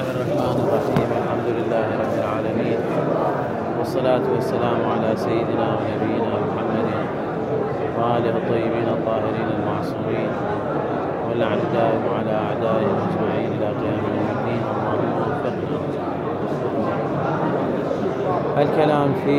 الله الرحمن الرحيم. الحمد لله رب العالمين، والصلاة والسلام على سيدنا ونبينا محمد وآله الطيبين الطاهرين المعصومين، واللعن الدائم على أعدائهم أجمعين إلى قيام يوم الدين. اللهم وفقنا. الكلام في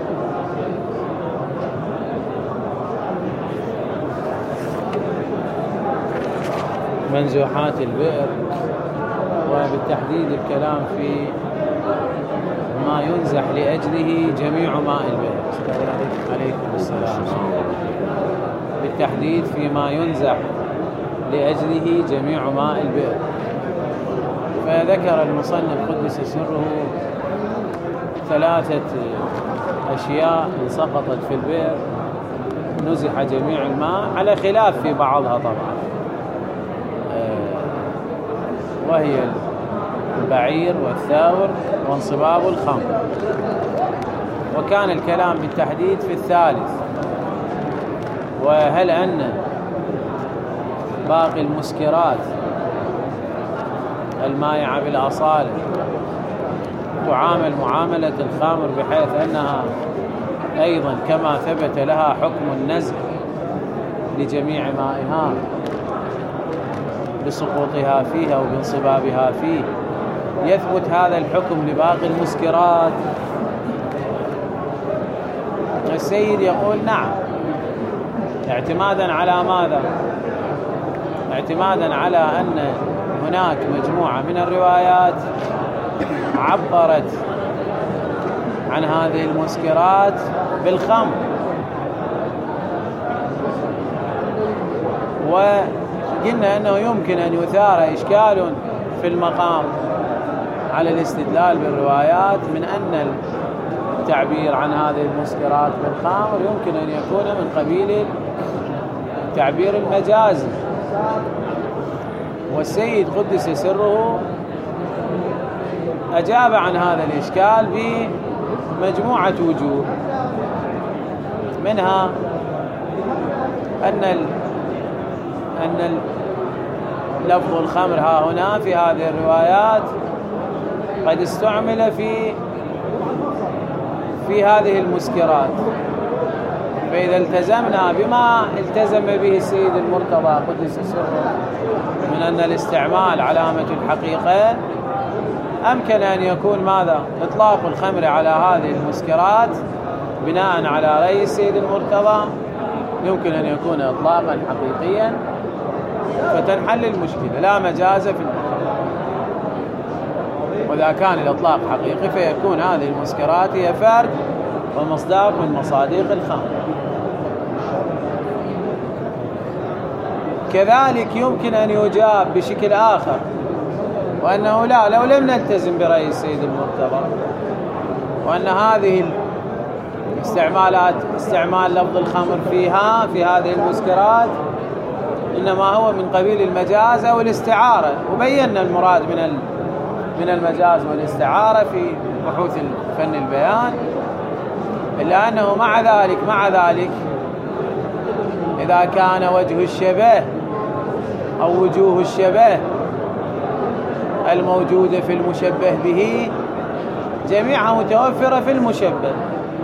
منزوحات البئر، وبالتحديد الكلام في ما ينزح لأجله جميع ماء البئر. عليكم السلام. بالتحديد فيما ينزح لأجله جميع ماء البئر. فذكر المصنف قدس سره 3 أشياء سقطت في البئر نزح جميع الماء، على خلاف في بعضها طبعا، وهي البعير والثاور وانصباب الخمر. وكان الكلام بالتحديد في الثالث، وهل أن باقي المسكرات المائعة بالأصالة تعامل معاملة الخمر، بحيث أنها أيضا كما ثبت لها حكم النزع لجميع مائها بسقوطها فيها وبانصبابها فيه، يثبت هذا الحكم لباقي المسكرات؟ السيد يقول نعم، اعتمادا على ماذا؟ اعتمادا على أن هناك مجموعة من الروايات عبرت عن هذه المسكرات بالخمر، وقلنا أنه يمكن أن يثار إشكال في المقام على الاستدلال بالروايات من أن التعبير عن هذه المسكرات بالخمر يمكن أن يكون من قبيل التعبير المجازي. والسيد قدس سره أجاب عن هذا الإشكال بمجموعة وجوه، منها أن لفظ الخمر ها هنا في هذه الروايات قد استعمل في هذه المسكرات، فإذا التزمنا بما التزم به السيد المرتضى قدس سره من أن الاستعمال علامة الحقيقة، أمكن أن يكون ماذا؟ إطلاق الخمر على هذه المسكرات بناء على رأي السيد المرتضى يمكن أن يكون إطلاقا حقيقيا، فتنحل المشكلة، لا مجاز في المقام. وإذا كان الإطلاق حقيقي فيكون هذه المسكرات هي فرد ومصداق من مصادق الخمر. كذلك يمكن أن يجاب بشكل آخر، وأنه لا، لو لم نلتزم برأي السيد المرتضى وأن هذه استعمال لفظ الخمر في هذه المسكرات إنما هو من قبيل المجاز أو الاستعارة، وبينا المراد من المجاز والاستعارة في بحوث فن البيان، إلا أنه مع ذلك إذا كان وجه الشبه أو وجوه الشبه الموجودة في المشبه به جميعها متوفرة في المشبه،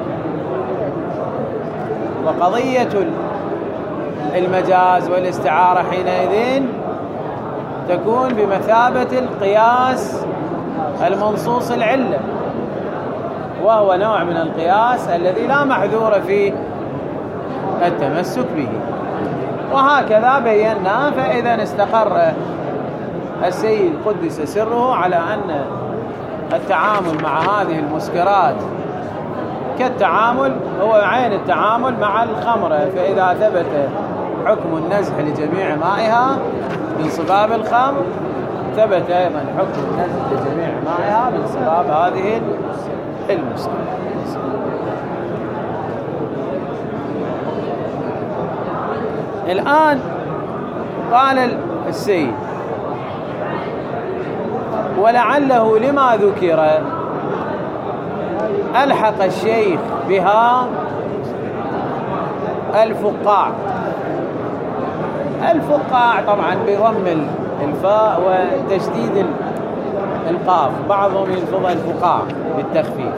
وقضية المجاز والاستعارة حينئذ تكون بمثابة القياس المنصوص العلة، وهو نوع من القياس الذي لا محذور في التمسك به. وهكذا بينا. فإذا استقر السيد قدس سره على أن التعامل مع هذه المسكرات كالتعامل هو عين التعامل مع الخمر، فإذا ثبت حكم النزح لجميع مائها بانصباب الخمر ثبت أيضا حكم النزح لجميع مائها بانصباب هذه المسكرة. الآن قال السيد ولعله لما ذكر ألحق الشيخ بها الفقاع. الفقاع طبعا بضم الفاء وتشديد القاف، بعضهم يلفظها الفقاع بالتخفيف،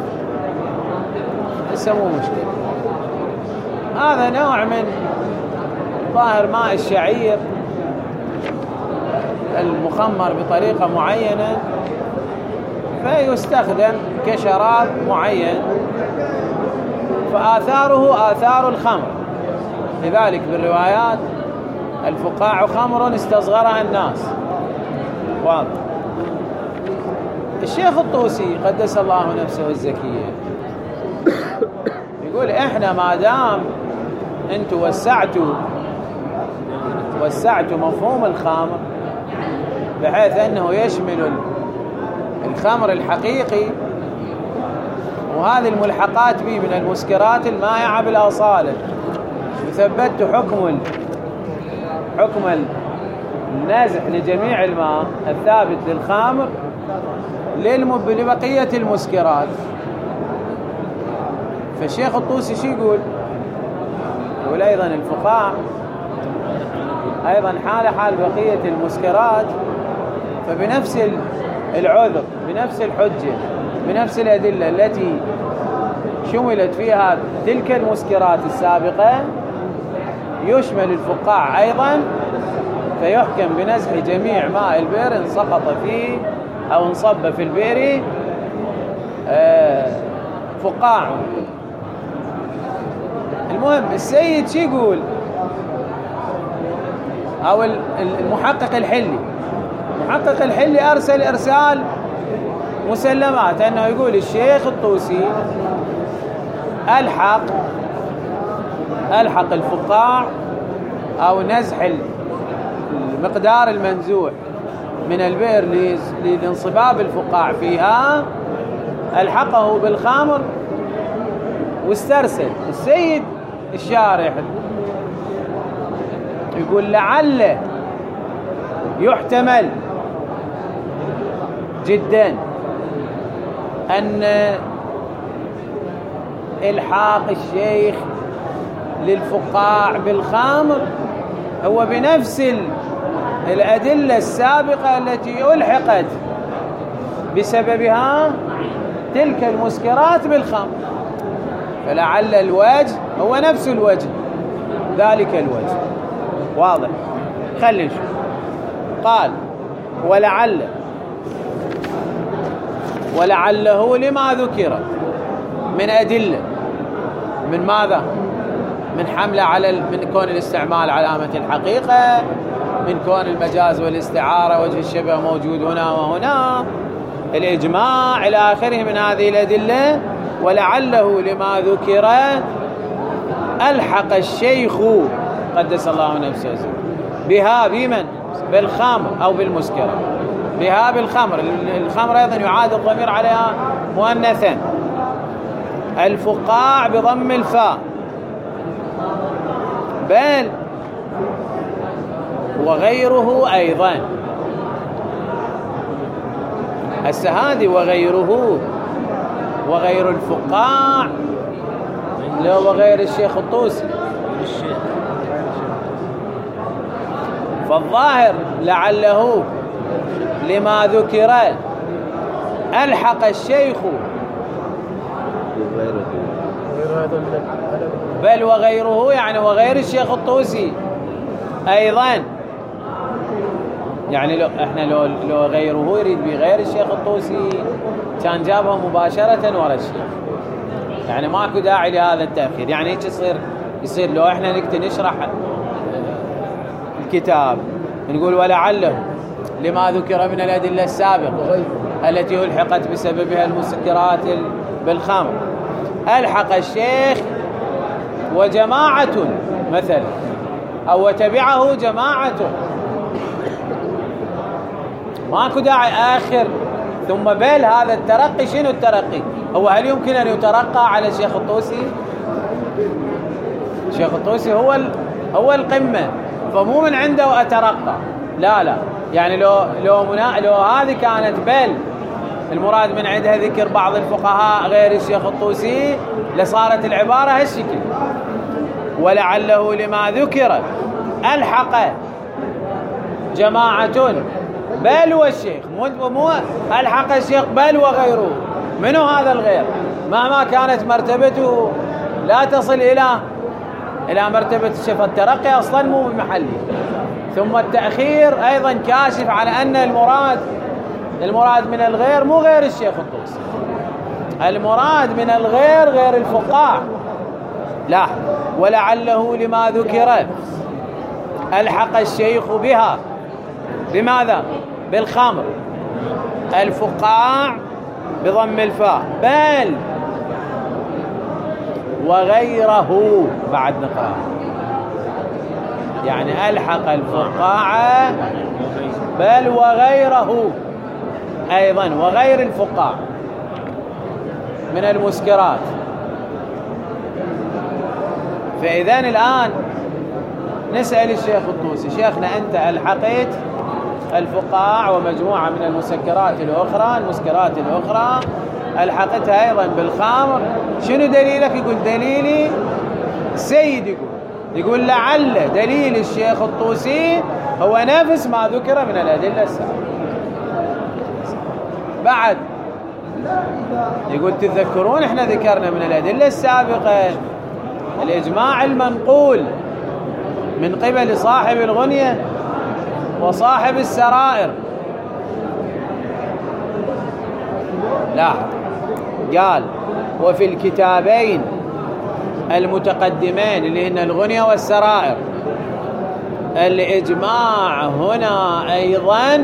يسموه مشكلة. هذا نوع من ظاهر ماء الشعير المخمر بطريقة معينة، فيستخدم كشراب معين، فآثاره آثار الخمر. لذلك بالروايات الفقاع خمر استصغرها الناس. واضح. الشيخ الطوسي قدس الله نفسه الزكية يقول احنا ما دام انتوا وسعتوا مفهوم الخمر بحيث انه يشمل الخمر الحقيقي وهذه الملحقات به من المسكرات المائعة بالأصالة، وثبت حكم النازح لجميع الماء الثابت للخمر لبقية المسكرات. فالشيخ الطوسي شو يقول أيضا الفقاع أيضا حال بقية المسكرات، فبنفس العذر، بنفس الحجة، بنفس الأدلة التي شملت فيها تلك المسكرات السابقة يشمل الفقاع أيضا، فيحكم بنزح جميع ماء البئر إن سقط فيه أو انصب في البئر فقاع. المهم السيد شو يقول، أو المحقق الحلي أرسل إرسال مسلمات أنه يقول الشيخ الطوسي ألحق الفقاع أو نزح المقدار المنزوع من البئر لانصباب الفقاع فيها، ألحقه بالخمر واسترسل. السيد الشارح يقول لعل يحتمل جدا أن إلحاق الشيخ للفقاع بالخمر هو بنفس الأدلة السابقة التي ألحقت بسببها تلك المسكرات بالخمر، فلعل الوجه هو نفس الوجه، ذلك الوجه. واضح؟ خلي نشوف. قال ولعله لما ذكر من أدلة، من ماذا؟ من حمله من كون الاستعمال علامة الحقيقة، من كون المجاز والاستعارة وجه الشبه موجود هنا وهنا، الإجماع إلى آخره من هذه الأدلة. ولعله لما ذكر ألحق الشيخ قدس الله نفسه بها بمن؟ بالخمر أو بالمسكرة، بها بالخمر. الخمر أيضا يعاد الضمير عليها مؤنثا، الفقاع بضم الفاء، بل وغيره أيضا. هسه هذه وغير الفقاع لو وغير الشيخ الطوسي، فالظاهر لعله لما ذكر ألحق الشيخ بل وغيره، يعني وغير الشيخ الطوسي أيضا. يعني لو غيره يريد بغير الشيخ الطوسي كان جابها مباشرة ورا الشيخ، يعني ماكو داعي لهذا التأخير. يعني هيك يصير لو احنا نشرح الكتاب نقول ولعله لما ذكر من الأدلة السابقة التي ألحقت بسببها المسكرات بالخمر، ألحق الشيخ وجماعة مثلا، أو وتبعه جماعة، ماكو داعي آخر ثم بل. هذا الترقي شنو الترقي؟ هل يمكن أن يترقى على الشيخ الطوسي؟ الشيخ الطوسي هو القمة، فمو من عنده أترقى، لا. يعني لو هذه كانت بل المراد من عندها ذكر بعض الفقهاء غير الشيخ الطوسي لصارت العبارة هالشكل. ولعله لما ذكر ألحق جماعة بل والشيخ، مو ألحق الشيخ بل وغيره. منو هذا الغير؟ مهما كانت مرتبته لا تصل إلى مرتبة الشيخ، الترقي أصلا مو بمحله. ثم التأخير أيضا كاشف على أن المراد من الغير مو غير الشيخ الطوسي، المراد من الغير غير الفقاع. لا، ولعله لما ذكر ألحق الشيخ بها بماذا؟ بالخمر، الفقاع بضم الفاء، بل وغيره. بعد نقرأ يعني ألحق الفقاع بل وغيره أيضا، وغير الفقاع من المسكرات. فإذن الآن نسأل الشيخ الطوسي: شيخنا أنت ألحقت الفقاع ومجموعة من المسكرات الأخرى ألحقتها أيضا بالخمر، شنو دليلك؟ يقول دليلي السيد، يقول لعل دليل الشيخ الطوسي هو نفس ما ذكر من الأدلة السابقة. بعد يقول تذكرون احنا ذكرنا من الأدلة السابقة الإجماع المنقول من قبل صاحب الغنية وصاحب السرائر. لا، قال وفي الكتابين المتقدمين اللي هن الغنية والسرائر الإجماع هنا أيضا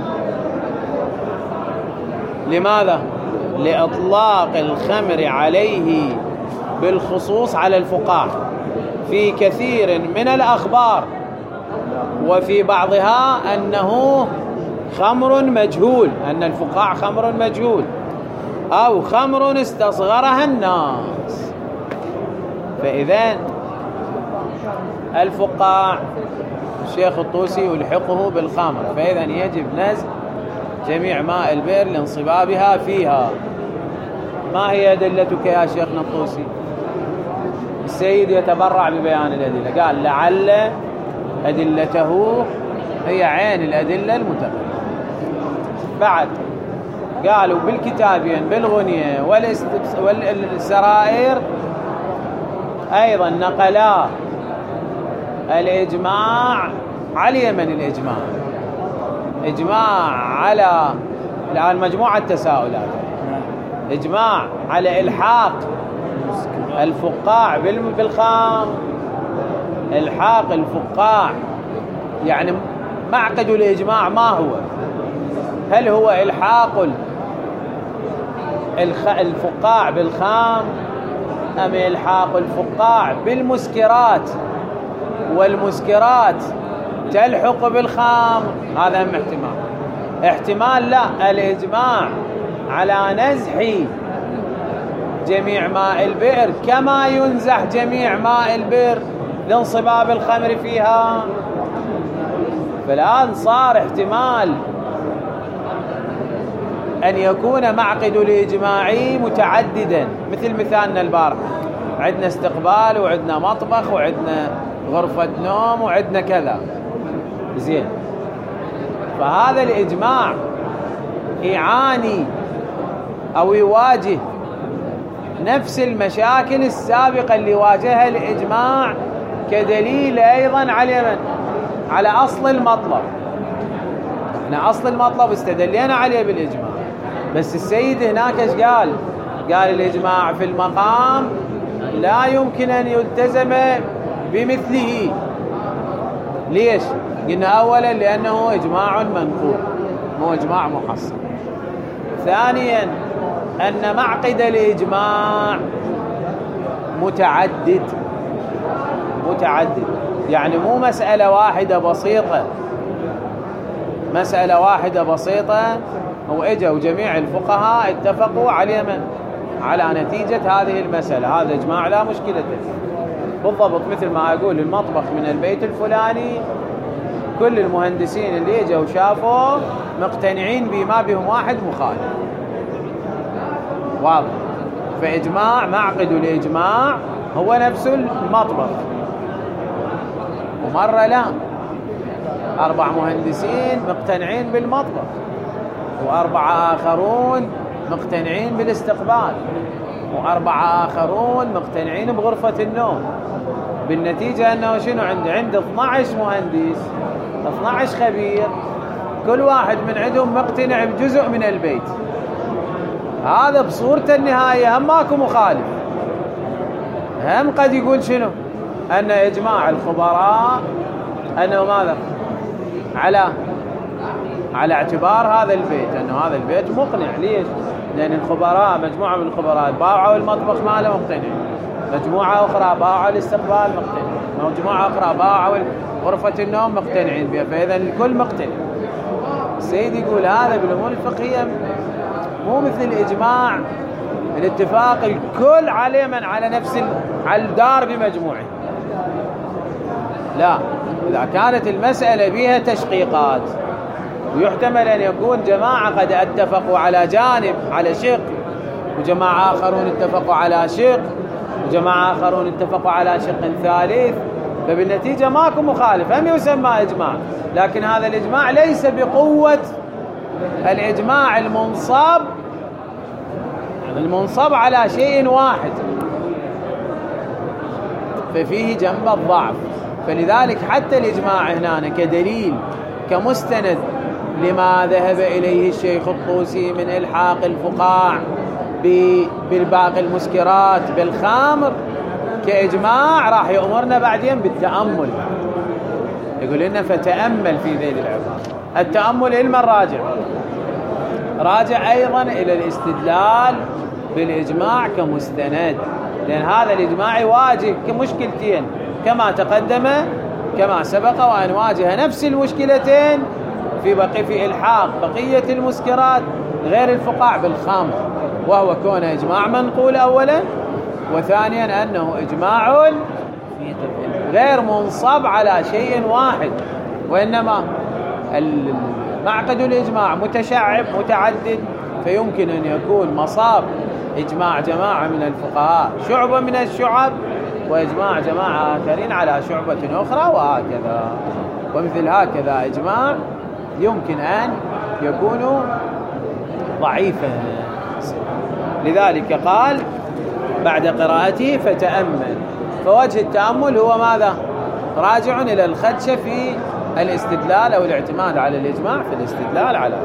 لماذا؟ لإطلاق الخمر عليه بالخصوص على الفقاع في كثير من الأخبار، وفي بعضها أنه خمر مجهول، أن الفقاع خمر مجهول أو خمر استصغرها الناس. فإذا الفقاع الشيخ الطوسي يلحقه بالخمر، فإذا يجب نزع جميع ماء البئر لانصبابها فيها. ما هي أدلتك يا شيخنا الطوسي؟ السيد يتبرع ببيان الأدلة، قال لعل أدلته هي عين الأدلة المتقدمة. بعد قالوا بالكتابين بالغنية والسرائر أيضا نقلا الإجماع على من الإجماع إجماع على الآن مجموعة تساؤلات، إجماع على إلحاق الفقاع بالخام، إلحاق الفقاع يعني معقد الإجماع ما هو؟ هل هو إلحاق الفقاع بالخام أم إلحاق الفقاع بالمسكرات والمسكرات تلحق بالخام؟ هذا هم احتمال لا، الإجماع على نزح جميع ماء البئر كما ينزح جميع ماء البئر لانصباب الخمر فيها. فالآن صار احتمال أن يكون معقد الإجماع متعددا، مثل مثالنا البارح، عندنا استقبال وعندنا مطبخ وعندنا غرفة نوم وعندنا كذا، زين. فهذا الإجماع يعاني أو يواجه نفس المشاكل السابقة اللي واجهها الإجماع كدليل أيضا على أصل المطلب. احنا أصل المطلب استدلينا عليه بالإجماع، بس السيد هناك ايش قال؟ قال الإجماع في المقام لا يمكن أن يلتزم بمثله. ليش؟ قلنا أولا لأنه إجماع منقول مو إجماع محصل. ثانيا أن معقد الإجماع متعدد، يعني مو مسألة واحدة بسيطة وإجوا جميع الفقهاء اتفقوا على نتيجة هذه المسألة، هذا إجماع لا مشكلة فيه. بالضبط مثل ما أقول المطبخ من البيت الفلاني كل المهندسين اللي اجوا شافوا مقتنعين بما بهم واحد مخالف، واضح. فإجماع معقد الإجماع هو نفس المطبخ، ومرة لا 4 مهندسين مقتنعين بالمطبخ، و4 آخرون مقتنعين بالاستقبال، و4 آخرون مقتنعين بغرفة النوم. بالنتيجة أنه شنو عنده 12 مهندس، 12 خبير، كل واحد من عندهم مقتنع بجزء من البيت. هذا بصورته النهائية هم ماكو مخالف، هم قد يقول شنو أن إجماع الخبراء أنه ماذا على اعتبار هذا البيت، أنه هذا البيت مقنع. ليش؟ لأن الخبراء مجموعة من الخبراء باعوا المطبخ ماله مقتنع، مجموعة أخرى باعوا الاستقبال مقتنع، مجموعة أخرى باعوا غرفة النوم مقتنعين بها، فإذا الكل مقتنع. السيد يقول هذا بالأمور الفقهية مو مثل الإجماع الاتفاق الكل عليه من على نفس على الدار بمجموعه. لا، إذا كانت المسألة بها تشقيقات ويحتمل أن يكون جماعة قد اتفقوا على جانب على شق، وجماعة آخرون اتفقوا على شق، وجماعة آخرون اتفقوا على شق ثالث، فبالنتيجة ماكو مخالف، هم يسمى إجماع. لكن هذا الإجماع ليس بقوة الإجماع المنصب على شيء واحد، ففيه جنب الضعف. فلذلك حتى الإجماع هنا كدليل كمستند لما ذهب إليه الشيخ الطوسي من إلحاق الفقاع بالباقي المسكرات بالخمر كإجماع، راح يأمرنا بعدين بالتأمل. يقول لنا فتأمل في ذيل العبارة. التأمل إلما راجع أيضا إلى الاستدلال بالإجماع كمستند، لأن هذا الإجماع يواجه كمشكلتين كما تقدم كما سبق، وأن واجه نفس المشكلتين في إلحاق بقية المسكرات غير الفقاع بالخمر، وهو كون إجماع منقول أولا، وثانيا أنه إجماع غير منصب على شيء واحد، وإنما معقد الإجماع متشعب متعدد، فيمكن أن يكون مصاب إجماع جماعة من الفقهاء شعبة من الشعب، وإجماع جماعة آخرين على شعبة أخرى، وهكذا. ومثل هكذا إجماع يمكن أن يكون ضعيفا. لذلك قال بعد قراءته فتأمل. فوجه التأمل هو ماذا؟ راجع إلى الخدشة في الاستدلال أو الاعتماد على الإجماع في الاستدلال على.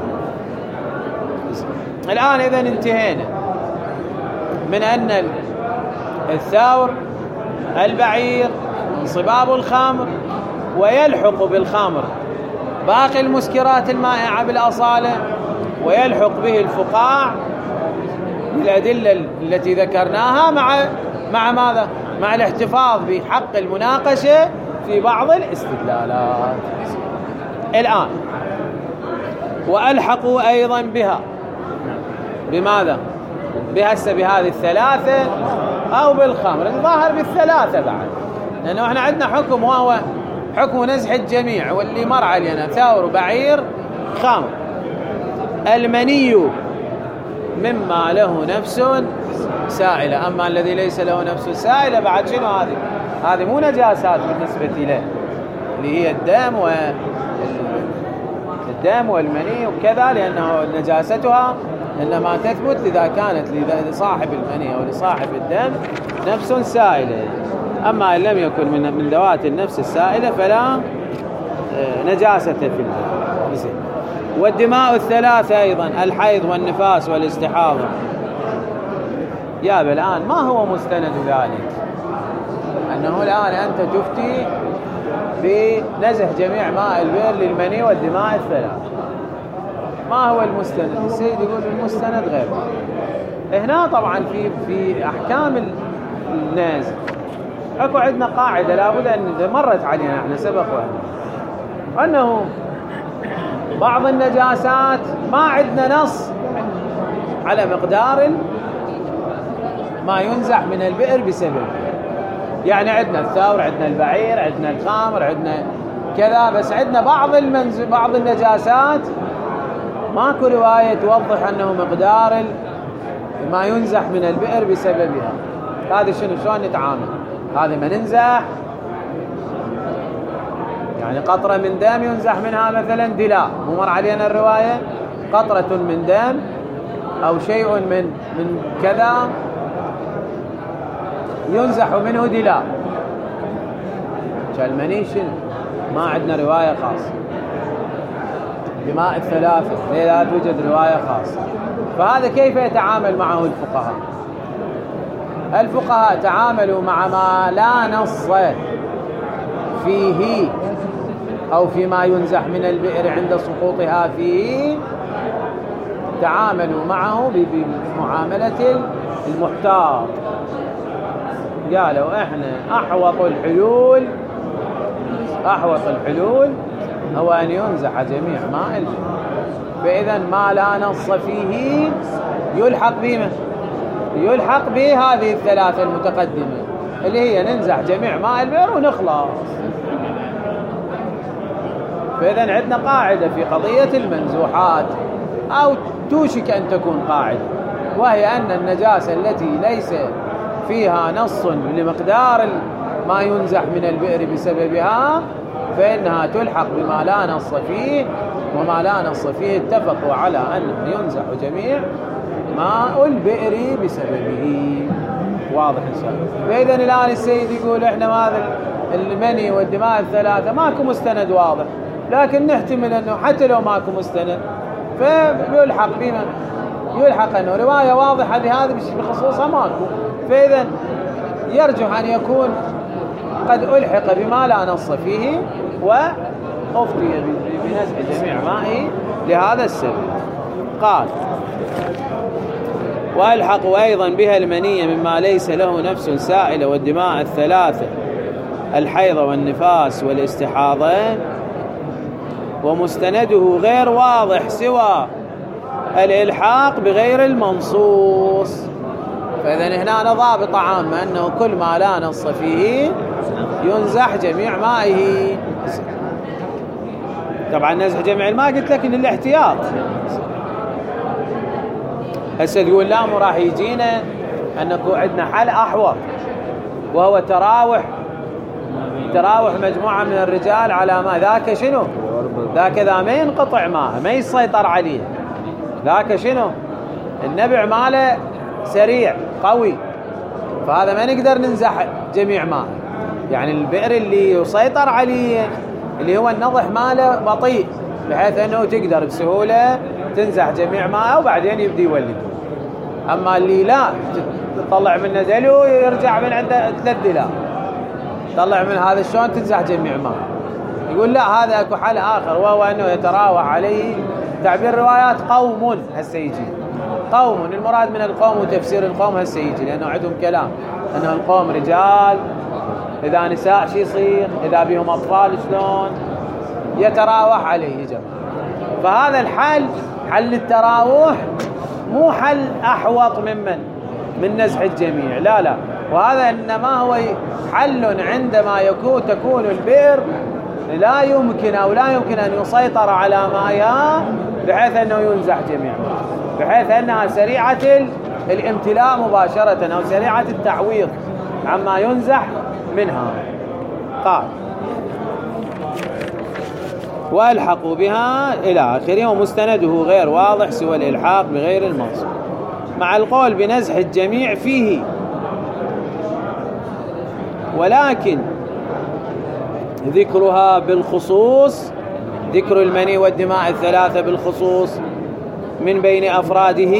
الآن إذا انتهينا من أن الثور البعير انصباب الخمر ويلحق بالخمر باقي المسكرات المائعة بالأصالة، ويلحق به الفقاع بالأدلة التي ذكرناها مع ماذا؟ مع الاحتفاظ بحق المناقشة في بعض الاستدلالات. الآن وألحقوا أيضا بها بماذا؟ بهذه الثلاثة أو بالخمر. الظاهر بالثلاثة بعد، لأنه احنا عندنا حكم وهو حكم نزح الجميع، واللي مر علينا ثور بعير خمر. المني مما له نفس سائلة، أما الذي ليس له نفس سائلة بعد شنو؟ هذه مو نجاسات بالنسبة له، اللي هي الدم والمني وكذا، لأنه نجاستها إنما تثبت إذا كانت لصاحب المني أو لصاحب الدم نفس سائلة. أما إن لم يكن من ذوات النفس السائلة فلا نجاسة في الدم. والدماء الثلاثة أيضا الحيض والنفاس والاستحاضة. يا الآن ما هو مستند ذلك؟ أنه الآن أنت تفتي بنزح جميع ماء البئر للمني والدماء الثلاثة. ما هو المستند؟ السيد يقول المستند غير. هنا طبعا في أحكام الناس اكو عندنا قاعدة لابد أن مرت علينا احنا سبق أنه بعض النجاسات ما عندنا نص على مقدار ما ينزح من البئر بسبب. يعني عندنا الثور، عندنا البعير، عندنا الخمر، عندنا كذا، بس عندنا بعض النجاسات ماكو رواية توضح أنه مقدار ما ينزح من البئر بسببها. هذا شنو؟ شلون نتعامل؟ هذا ما ننزح يعني قطرة من دم ينزح منها مثلا دلاء، مو مر علينا الرواية قطرة من دم أو شيء من كذا ينزح منه دلاء. كالمني شنو؟ ما عندنا رواية خاصة. دماء الثلاثة لا توجد رواية خاصة. فهذا كيف يتعامل معه الفقهاء؟ الفقهاء تعاملوا مع ما لا نص فيه أو فيما ينزح من البئر عند سقوطها فيه، تعاملوا معه بمعاملة المحتاط. قالوا احنا أحوط الحلول هو أن ينزح جميع ماء البئر. فإذا ما لا نص فيه يلحق به هذه الثلاثة المتقدمة اللي هي ننزح جميع ماء البئر ونخلص. فإذا عندنا قاعدة في قضية المنزوحات أو توشك أن تكون قاعدة، وهي أن النجاسة التي ليس فيها نص لمقدار ما ينزح من البئر بسببها فإنها تلحق بما لا نص فيه، وما لا نص فيه اتفقوا على أنه ينزح جميع ماء البئر بسببه. واضح إن شاء الله. فإذا الآن السيد يقول إحنا هذا المني والدماء الثلاثة ماكو مستند واضح، لكن نحتمل أنه حتى لو ماكو مستند فيلحق بما يلحق أنه رواية واضحة لهذا بخصوصها ماكو، فإذا يرجح أن يكون قد ألحق بما لا نص فيه وأفتي بنزع جميع مائه لهذا السبب. قال وألحق أيضا بها المنية مما ليس له نفس سائلة والدماء الثلاثة الحيض والنفاس والاستحاضة، ومستنده غير واضح سوى الإلحاق بغير المنصوص. فإذا هنا ضابط عامة أنه كل ما لا نص فيه ينزح جميع مائه. طبعا نزح جميع الماء قلت لك للاحتياط. هسه تقول لا مو راح يجينا أنه عندنا حل أحوط، وهو تراوح مجموعة من الرجال على ما ذاك شنو؟ ذاك ذا ما ينقطع ماء ما يسيطر عليه، ذاك شنو؟ النبع ماله سريع قوي، فهذا ما نقدر ننزح جميع ماء. يعني البئر اللي يسيطر عليه اللي هو النضح ماله بطيء بحيث أنه تقدر بسهولة تنزح جميع ماء وبعدين يبدي يولد. أما اللي لا تطلع منه دلو يرجع من عنده 3 دلا، طلع من هذا شلون تنزح جميع ماء. يقول لا هذا اكو حل آخر، وهو أنه يتراوح عليه تعبير الروايات قوم. هسه يجي قوم، المراد من القوم وتفسير القوم هسه يجي، لأنه عندهم كلام أنه القوم رجال، إذا نساء شي يصير، إذا بهم أطفال شلون، يتراوح عليه جماعة. فهذا الحل حل التراوح مو حل أحوط من نزح الجميع، لا، وهذا إنما هو حل عندما تكون البئر لا يمكن أن يسيطر على مائها بحيث أنه ينزح جميع ماء، بحيث أنها سريعة الامتلاء مباشرة أو سريعة التعويض عما ينزح منها. قال وألحقوا بها إلى آخره، ومستنده غير واضح سوى الإلحاق بغير المنصوص، مع القول بنزح الجميع فيه، ولكن ذكرها بالخصوص، ذكر المني والدماء الثلاثة بالخصوص من بين أفراده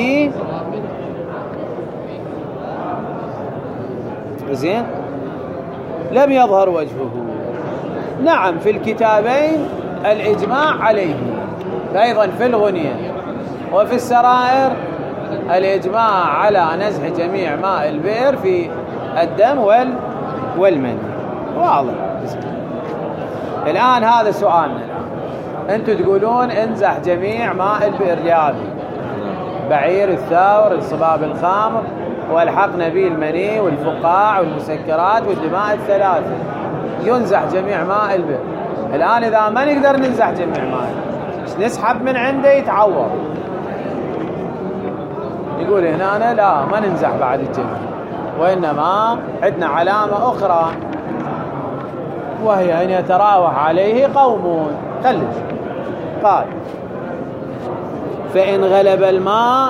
زين لم يظهر وجهه. نعم في الكتابين الإجماع عليه، أيضا في الغنية وفي السرائر الإجماع على نزح جميع ماء البئر في الدم والمني. واضح. الآن هذا سؤالنا، أنتم تقولون انزح جميع ماء البئر لهذه بعير الثور الصباب الخامر والحقنا به المني والفقاع والمسكرات والدماء الثلاثة، ينزح جميع ماء البئر. الآن إذا ما نقدر ننزح جميع ماء نسحب من عنده يتعور، يقول هنا أنا لا ما ننزح بعد الجميع، وإنما عندنا علامة أخرى وهي أن يتراوح عليه قوم. خلش قال: فإن غلب الماء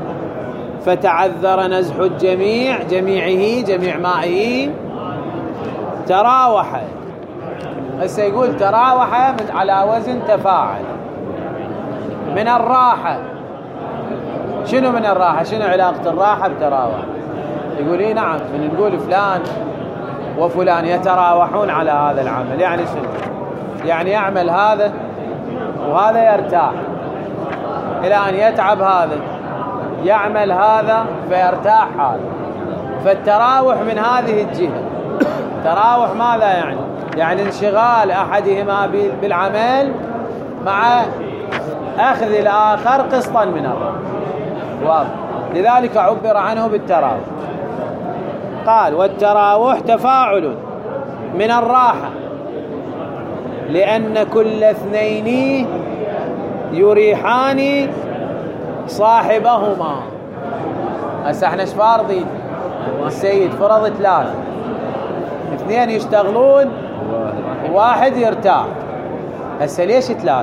فتعذر نزح الجميع جميع مائه تراوح. هسه يقول تراوح على وزن تفاعل. من الراحة. شنو من الراحة؟ شنو علاقة الراحة بتراوح؟ يقول إيه نعم، من نقول فلان وفلان يتراوحون على هذا العمل، يعني شنو؟ يعني يعمل هذا وهذا يرتاح إلى أن يتعب هذا، يعمل هذا فيرتاح هذا. فالتراوح من هذه الجهة. تراوح ماذا يعني؟ يعني انشغال أحدهما بالعمل مع أخذ الآخر قسطا من الراحة. واضح؟ لذلك عبر عنه بالتراوح. قال: والتراوح تفاعل من الراحة، لأن كل اثنين يريحان صاحبهما. هسه احنا ايش فارضين؟ السيد فرض 3، 2 يشتغلون واحد يرتاح. هسه ليش 3؟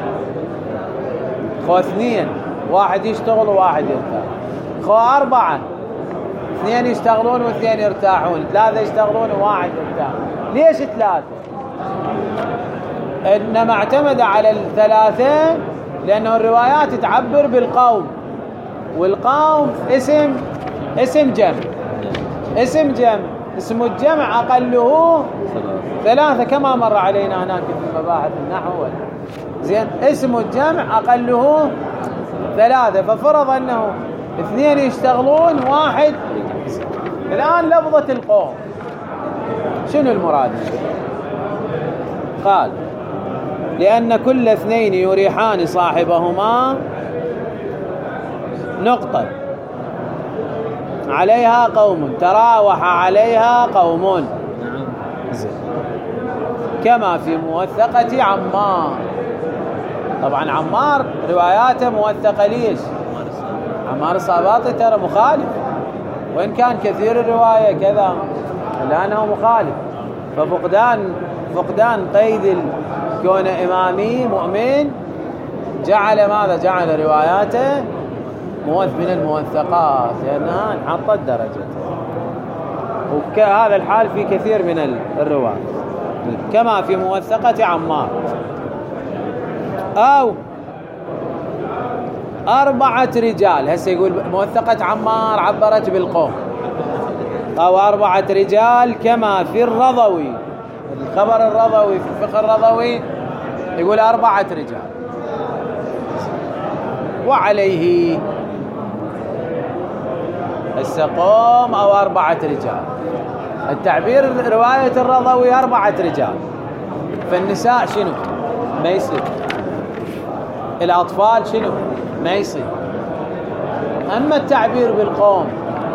خو 2 واحد يشتغل وواحد يرتاح. خو 4 2 يشتغلون و2 يرتاحون. 3 يشتغلون وواحد يرتاح. ليش 3؟ إنما اعتمد على 3 لأنه الروايات تعبر بالقوم، والقوم اسم جمع. اسم الجمع أقله 3 كما مر علينا هناك في مباحث النحو. زين، اسم الجمع أقله 3، ففرض أنه 2 يشتغلون واحد. الآن لفظة القوم شنو المراد؟ قال: لأن كل 2 يريحان صاحبهما نقطة عليها قوم، تراوح عليها قوم. كما في موثقة عمار. طبعا عمار رواياته موثقة. ليش؟ عمار الصاباطي ترى مخالف، وإن كان كثير الرواية كذا لأنه مخالف. ففقدان قيد كون إمامي مؤمن جعل ماذا؟ جعل رواياته من الموثقات، لأنها انحطت درجته. وكهذا الحال في كثير من الروايات، كما في موثقة عمار. أو 4 رجال. هسه يقول موثقة عمار عبرت بالقوم. أو 4 رجال كما في الرضوي، الخبر الرضوي في الفقه الرضوي يقول 4 رجال. وعليه السقوم أو 4 رجال. التعبير رواية الرضوي 4 رجال. فالنساء شنو؟ ما يصير. الأطفال شنو؟ ما يصير. أما التعبير بالقوم،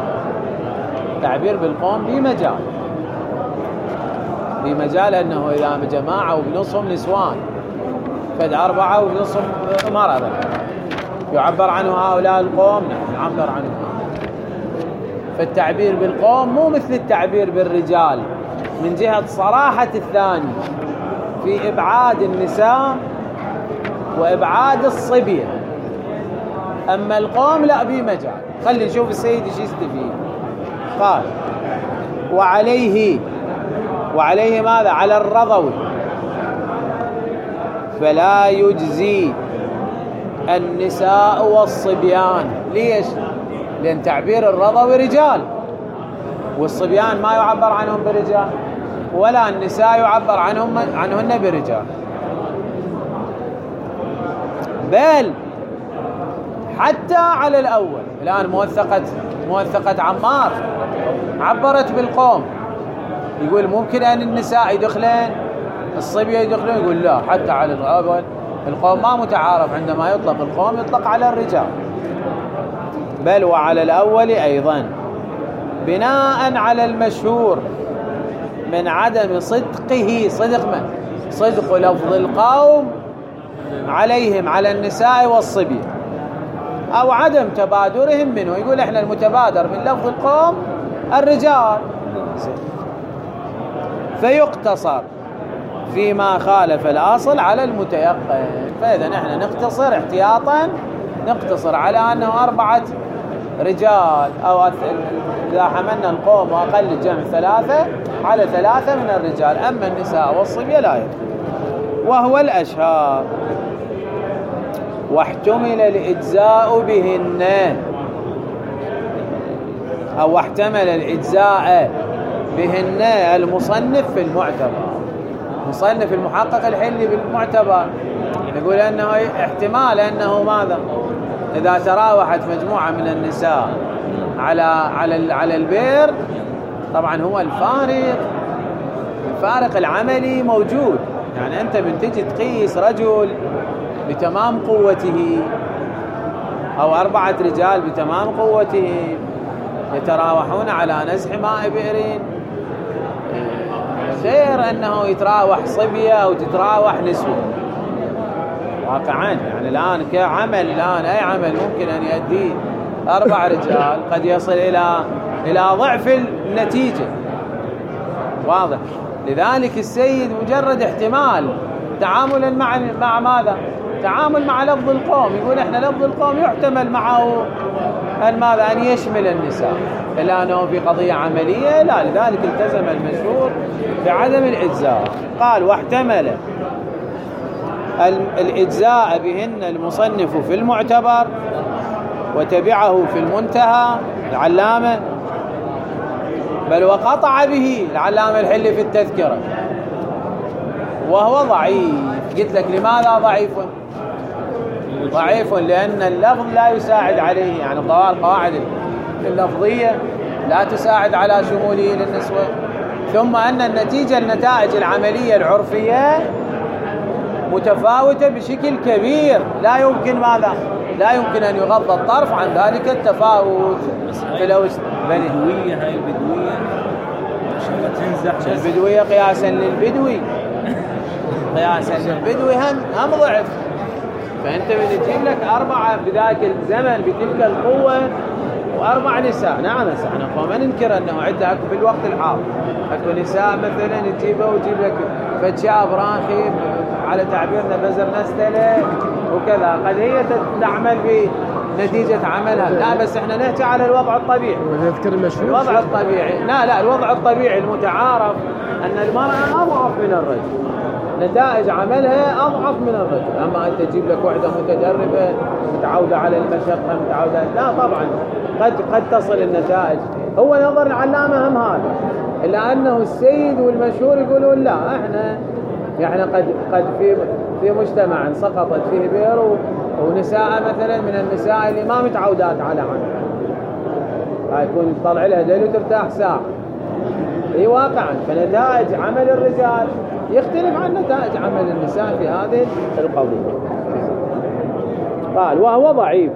بمجال أنه إذا جماعة وبنصهم نسوان، فد 4 وبنصهم مرأة، يعبر عنه هؤلاء القوم. نعم يعبر عنه. فالتعبير بالقوم مو مثل التعبير بالرجال من جهة صراحة الثاني في إبعاد النساء وإبعاد الصبية. أما القوم لا، بمجال. خلي نشوف السيد ايش يستفيد. قال: وعليه ماذا؟ على الرضوي فلا يجزي النساء والصبيان. ليش؟ لأن تعبير الرضوي رجال، والصبيان ما يعبر عنهم برجال، ولا النساء يعبر عنهن برجال. بل حتى على الأول. الآن موثقة عمار عبرت بالقوم، يقول ممكن أن النساء يدخلين، الصبية يدخلين. يقول لا، حتى على الأول. القوم ما متعارف، عندما يطلق القوم يطلق على الرجال. بل وعلى الأول أيضا، بناء على المشهور من عدم صدقه. صدق لفظ القوم عليهم، على النساء والصبية، أو عدم تبادرهم منه. يقول احنا المتبادر من لفظ القوم الرجال. فيقتصر فيما خالف الأصل على المتيقن. فإذا نحن نقتصر احتياطا، نقتصر على أنه 4 رجال، أو إذا حملنا القوم وأقل الجمع 3 على 3 من الرجال. أما النساء والصبية لا يدخل. وهو الأشهر. واحتمل الإجزاء بهن، أو واحتمل الإجزاء بهن المصنف في المعتبر. مصنف المحقق الحلي بالمعتبر يقول أنه احتمال أنه ماذا؟ إذا تراوحت مجموعة من النساء على البئر، طبعا هو الفارق العملي موجود. يعني أنت من تجي تقيس رجل بتمام قوته أو 4 رجال بتمام قوته يتراوحون على نزح ماء بئر، غير أنه يتراوح صبية أو تتراوح نسوة واقعا. يعني الآن كعمل، الآن أي عمل ممكن أن يؤديه 4 رجال قد يصل إلى ضعف النتيجة، واضح. لذلك السيد مجرد احتمال تعاملا مع ماذا؟ تعامل مع لفظ القوم. يقول احنا لفظ القوم يحتمل معه أن يشمل النساء، إلا أنه في قضية عملية لا. لذلك التزم المشهور بعدم الإجزاء. قال واحتمل الإجزاء بهن المصنف في المعتبر، وتبعه في المنتهى العلامة، بل وقطع به العلامة الحلي في التذكرة، وهو ضعيف. قلت لك لماذا ضعيف؟ ضعيف لأن اللفظ لا يساعد عليه. يعني القواعد اللفظية لا تساعد على شموله للنسوة. ثم أن النتائج العملية العرفية متفاوتة بشكل كبير، لا يمكن ماذا؟ لا يمكن أن يغض الطرف عن ذلك التفاوت. البدوية، هاي البدوية عشان تنزح البدوية قياسا للبدوي، قياسا للبدوي هم ضعف. فأنت بتجيب لك 4 بذاك الزمن بتلك القوة و4 نساء. نعم احنا ما ننكر أنه عدة أكو في الوقت الحاضر أكو نساء مثلا تجيبها وتجيب لك فتشاب راخي على تعبيرنا بزر نستله وكذا، قد هي تعمل بنتيجة عملها. لا بس احنا نحكي على الوضع الطبيعي. ونذكر المشهور الوضع الطبيعي. لا الوضع الطبيعي المتعارف أن المرأة أضعف من الرجل، نتائج عملها أضعف من الرجل. أما أنت تجيب لك واحدة متدربة متعودة على المشقة متعودة، لا طبعا قد تصل النتائج. هو نظر العلامة هم هذا، إلا أنه السيد والمشهور يقولون لا، احنا قد في مجتمع سقطت فيه بئر ونساء مثلا من النساء اللي ما متعودات على عمل، يكون تطلع لها دل وترتاح ساعة. اي واقعا. فنتائج عمل الرجال يختلف عن نتائج عمل النساء في هذه القضية. قال وهو ضعيف.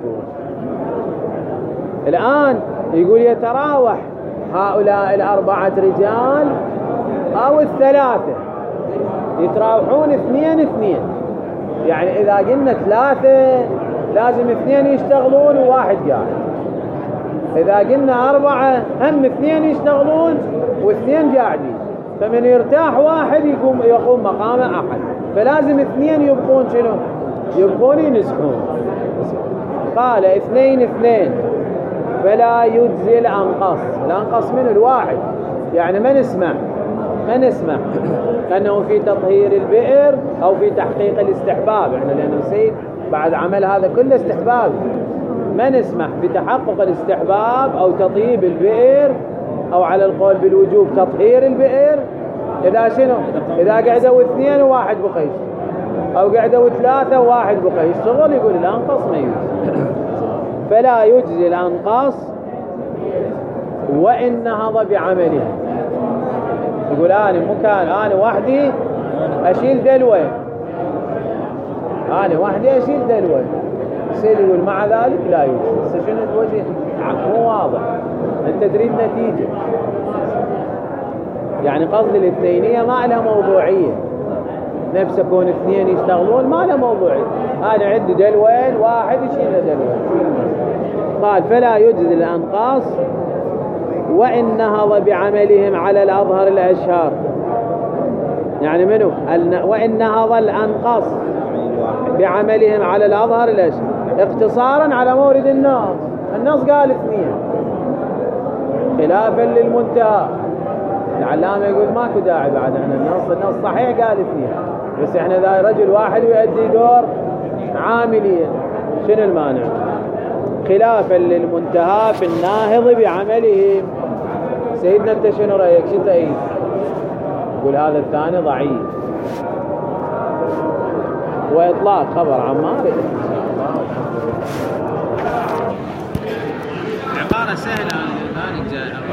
الآن يقول يتراوح هؤلاء 4 رجال أو 3 يتراوحون 2-2. يعني إذا قلنا 3 لازم 2 يشتغلون وواحد قاعد. إذا قلنا 4 هم 2 يشتغلون و2 قاعدين، فمن يرتاح واحد يقوم مقام أحد. فلازم 2 يبقون شنو؟ يبقون ينزحون. قال 2-2 فلا يجزي الأنقص. الأنقص من الواحد. يعني ما نسمع أنه في تطهير البئر أو في تحقيق الاستحباب. يعني لأنه السيد بعد عمل هذا كله استحباب، ما نسمح بتحقق الاستحباب أو تطيب البئر، أو على القول بالوجوب تطهير البئر، إذا شنو؟ إذا قعدوا 2 وواحد بقى يشتغل، أو قعدوا 3 وواحد بقى يشتغل. يقول الأنقص ما يجزي. فلا يجزي الأنقص وإن نهض بعملها. يقول أنا وحدي أشيل دلوة، السيد يقول مع ذلك لا يجزي. شنو الوجه؟ مو واضح. أنت تريد نتيجة. يعني قصد الاثنينية ما لها موضوعية. نفس يكون 2 يشتغلون ما لها موضوعية. أنا عندي دلوين، واحد يشيل دلوين. قال فلا يجزي الأنقاص وإن نهض بعملهم على الأظهر الأشهر. يعني منو وإن نهض الأنقص بعملهم على الأظهر ليش اقتصارا على مورد النص قال 2 خلافا للمنتهى. العلامة يقول ماكو داعي بعد احنا النص صحيح قال 2 بس احنا ذا رجل واحد ويؤدي دور عاملين شنو المانع؟ خلافا للمنتهى في الناهض بعملهم. سيدنا انت شنو رأيك؟ شو تأييد؟ يقول هذا الثاني ضعيف وإطلاق خبر عمار. عبارة سهلة.